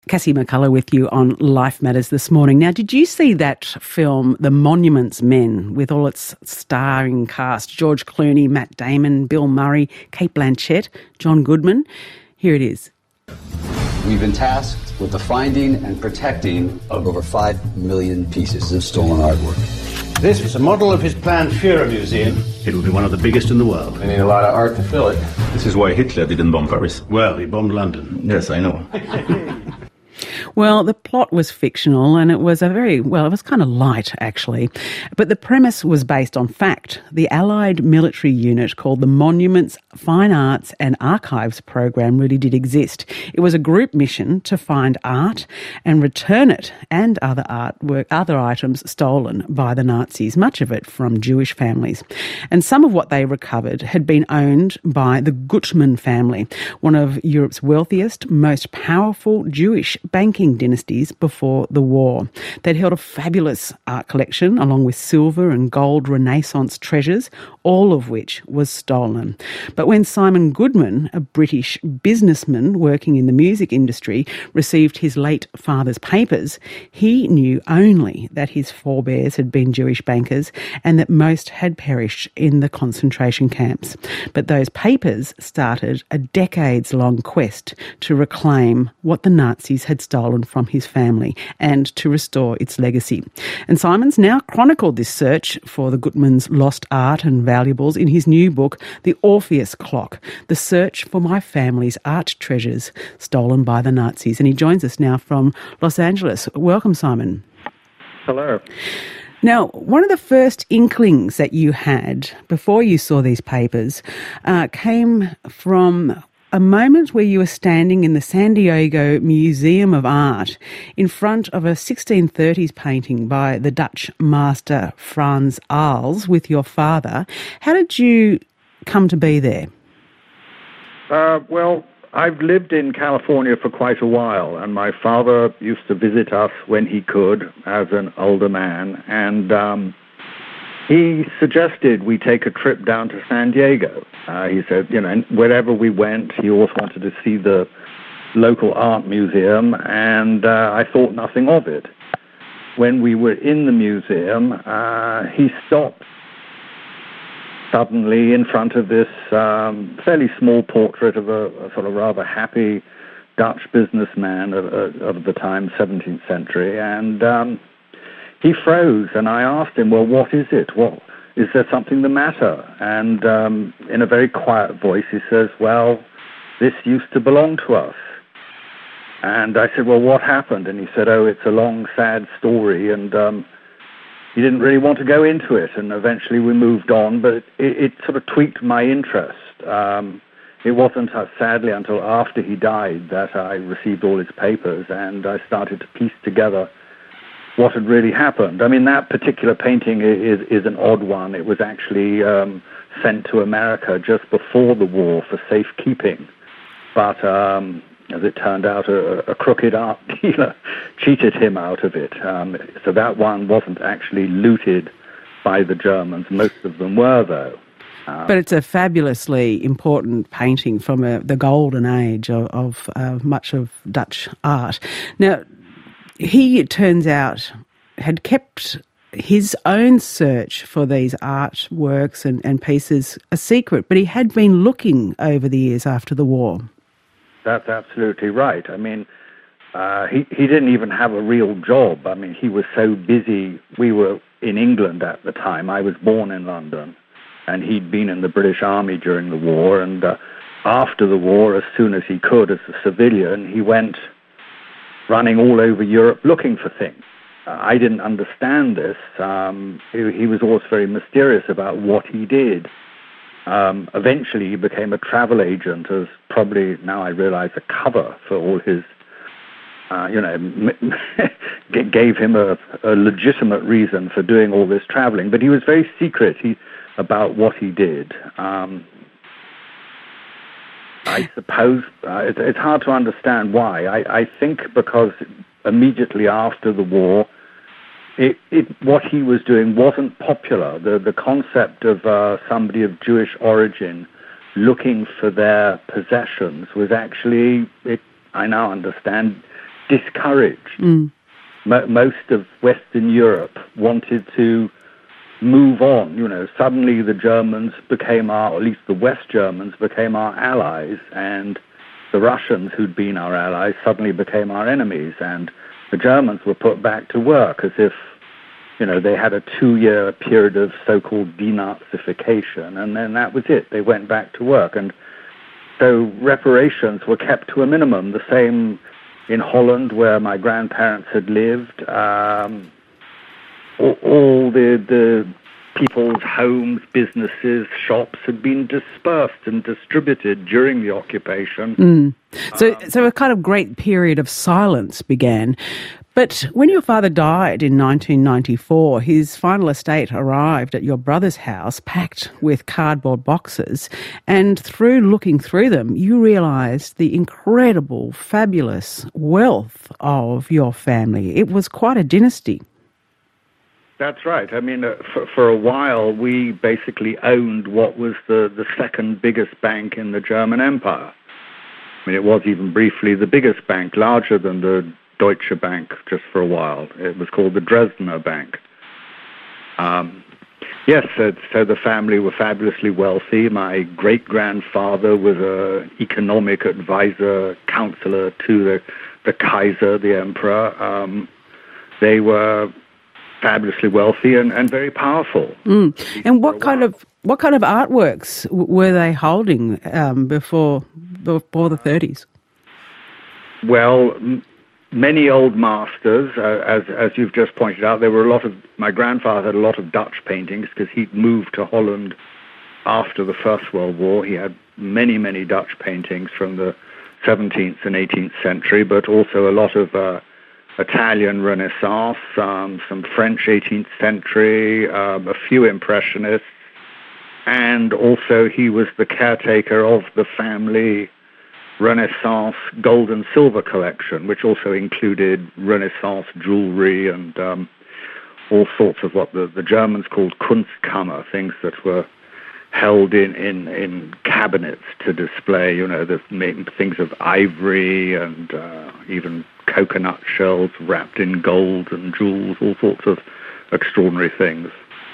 Cassie McCullough with you on Life Matters this morning. Now, did you see that film, The Monuments Men, with all its starring cast, George Clooney, Matt Damon, Bill Murray, Cate Blanchett, John Goodman? Here it is. We've been tasked with the finding and protecting of over 5 million pieces of stolen artwork. This is a model of his planned Führer Museum. It will be one of the biggest in the world. We need a lot of art to fill it. This is why Hitler didn't bomb Paris. Well, he bombed London. Yes, I know. Well, the plot was fictional and it was it was kind of light, actually. But the premise was based on fact. The Allied military unit called the Monuments, Fine Arts and Archives program really did exist. It was a group mission to find art and return it and other items stolen by the Nazis, much of it from Jewish families. And some of what they recovered had been owned by the Gutmann family, one of Europe's wealthiest, most powerful Jewish banking dynasties before the war. They'd held a fabulous art collection along with silver and gold Renaissance treasures, all of which was stolen. But when Simon Goodman, a British businessman working in the music industry, received his late father's papers, he knew only that his forebears had been Jewish bankers and that most had perished in the concentration camps. But those papers started a decades-long quest to reclaim what the Nazis had stolen from his family and to restore its legacy. And Simon's now chronicled this search for the Gutmann's lost art and valuables in his new book, The Orpheus Clock, The Search for My Family's Art Treasures Stolen by the Nazis. And he joins us now from Los Angeles. Welcome, Simon. Hello. Now, one of the first inklings that you had before you saw these papers came from a moment where you were standing in the San Diego Museum of Art in front of a 1630s painting by the Dutch master Frans Hals with your father. How did you come to be there? Well, I've lived in California for quite a while, and my father used to visit us when he could as an older man, and he suggested we take a trip down to San Diego. He said, wherever we went, he always wanted to see the local art museum, and I thought nothing of it. When we were in the museum, he stopped suddenly in front of this fairly small portrait of a sort of rather happy Dutch businessman of the time, 17th century, and he froze, and I asked him, well, what is it? Is there something the matter? And in a very quiet voice, he says, well, this used to belong to us. And I said, well, what happened? And he said, oh, it's a long, sad story, and he didn't really want to go into it, and eventually we moved on, but it sort of tweaked my interest. It wasn't, sadly, until after he died that I received all his papers, and I started to piece together what had really happened. I mean, that particular painting is an odd one. It was actually sent to America just before the war for safekeeping. But as it turned out, a crooked art dealer cheated him out of it. So that one wasn't actually looted by the Germans. Most of them were, though. But it's a fabulously important painting from the golden age of much of Dutch art. Now, he, it turns out, had kept his own search for these artworks and pieces a secret, but he had been looking over the years after the war. That's absolutely right. I mean, he didn't even have a real job. I mean, he was so busy. We were in England at the time. I was born in London, and he'd been in the British Army during the war, and after the war, as soon as he could as a civilian, he went running all over Europe looking for things. I didn't understand this. He was always very mysterious about what he did. Eventually he became a travel agent, as probably now I realize a cover for all his, gave him a legitimate reason for doing all this traveling. But he was very secret about what he did. I suppose it's hard to understand why. I think because immediately after the war, what he was doing wasn't popular. The concept of somebody of Jewish origin looking for their possessions was actually, I now understand, discouraged. Most of Western Europe wanted to move on. Suddenly the Germans became or at least the West Germans became our allies, and the Russians, who'd been our allies, suddenly became our enemies, and the Germans were put back to work as if, they had a 2-year period of so-called denazification, and then that was it. They went back to work. And so reparations were kept to a minimum, the same in Holland, where my grandparents had lived. All the people's homes, businesses, shops had been dispersed and distributed during the occupation. So a kind of great period of silence began. But when your father died in 1994, his final estate arrived at your brother's house packed with cardboard boxes, and through looking through them, you realised the incredible, fabulous wealth of your family. It was quite a dynasty. That's right. I mean, for a while, we basically owned what was the second biggest bank in the German Empire. I mean, it was even briefly the biggest bank, larger than the Deutsche Bank just for a while. It was called the Dresdner Bank. Yes, so the family were fabulously wealthy. My great-grandfather was an economic advisor, counselor to the Kaiser, the emperor. They were fabulously wealthy and very powerful. And what kind of artworks were they holding before the 30s? Well, many old masters, as you've just pointed out. There were my grandfather had a lot of Dutch paintings because he'd moved to Holland after the First World War. He had many, many Dutch paintings from the 17th and 18th century, but also a lot of Italian Renaissance, some French 18th century, a few Impressionists, and also he was the caretaker of the family Renaissance gold and silver collection, which also included Renaissance jewelry and all sorts of what the Germans called Kunstkammer, things that were held in cabinets to display, the things of ivory and even coconut shells wrapped in gold and jewels, all sorts of extraordinary things.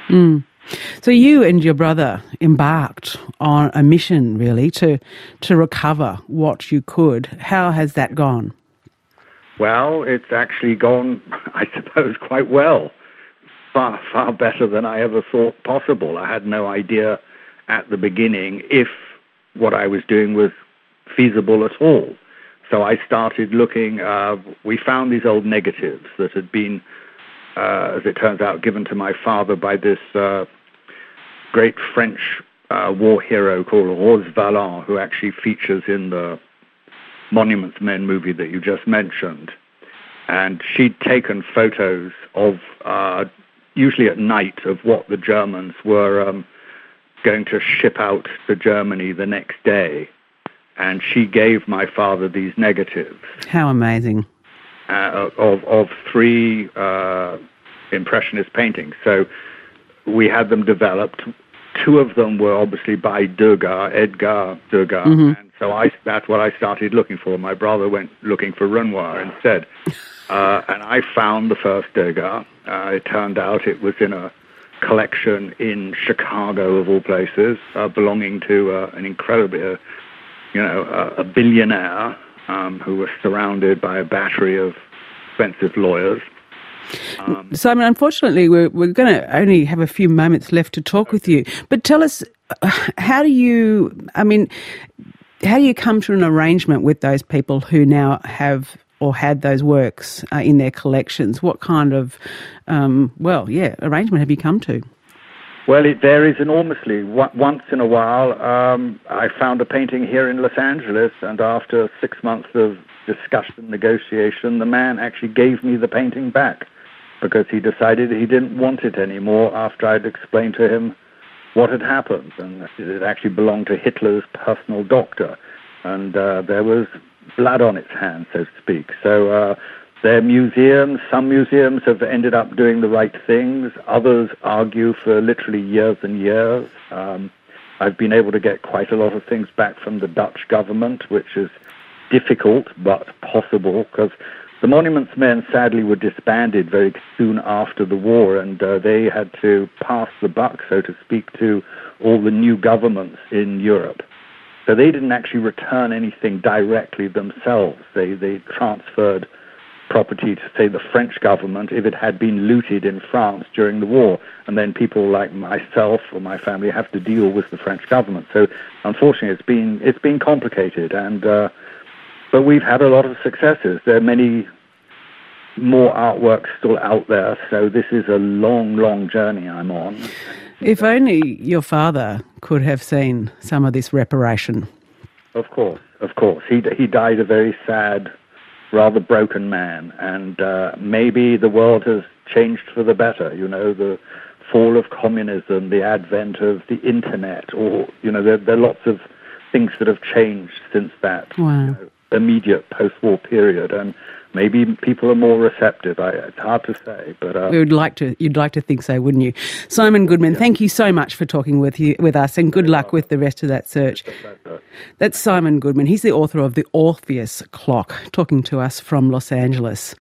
So you and your brother embarked on a mission, really, to recover what you could. How has that gone? Well, it's actually gone, I suppose, quite well. Far, far better than I ever thought possible. I had no idea at the beginning if what I was doing was feasible at all. So I started looking. We found these old negatives that had been, as it turns out, given to my father by this great French war hero called Rose Valland, who actually features in the Monuments Men movie that you just mentioned. And she'd taken photos of, usually at night, of what the Germans were going to ship out to Germany the next day. And she gave my father these negatives. How amazing. Of 3 Impressionist paintings. So we had them developed. 2 of them were obviously by Degas, Edgar Degas. And so that's what I started looking for. My brother went looking for Renoir instead. And I found the first Degas. It turned out it was in a collection in Chicago, of all places, belonging to an incredibly, a billionaire who was surrounded by a battery of expensive lawyers. Simon, unfortunately, we're going to only have a few moments left to talk with you. But tell us, how do you come to an arrangement with those people who now have or had those works in their collections? What kind of, arrangement have you come to? Well, it varies enormously. Once in a while, I found a painting here in Los Angeles, and after 6 months of discussion, negotiation, the man actually gave me the painting back because he decided he didn't want it anymore after I'd explained to him what had happened. And it actually belonged to Hitler's personal doctor, and there was blood on its hands, so to speak. So there are museums. Some museums have ended up doing the right things. Others argue for literally years and years. I've been able to get quite a lot of things back from the Dutch government, which is difficult but possible, because The Monuments Men sadly were disbanded very soon after the war, and they had to pass the buck, so to speak, to all the new governments in Europe. So they didn't actually return anything directly themselves. They transferred property to, say, the French government if it had been looted in France during the war, and then people like myself or my family have to deal with the French government. So unfortunately it's been complicated, and but we've had a lot of successes. There are many more artworks still out there, so this is a long, long journey I'm on. If only your father could have seen some of this reparation. Of course. He died a very sad, rather broken man, and maybe the world has changed for the better. You know, the fall of communism, the advent of the internet, or, you know, there are lots of things that have changed since that. Wow. Immediate post-war period, and maybe people are more receptive. It's hard to say, but you'd like to think so, wouldn't you? Simon Goodman, thank you so much for talking with us, and good luck with the rest of that search. That's Simon Goodman. He's the author of The Orpheus Clock, talking to us from Los Angeles.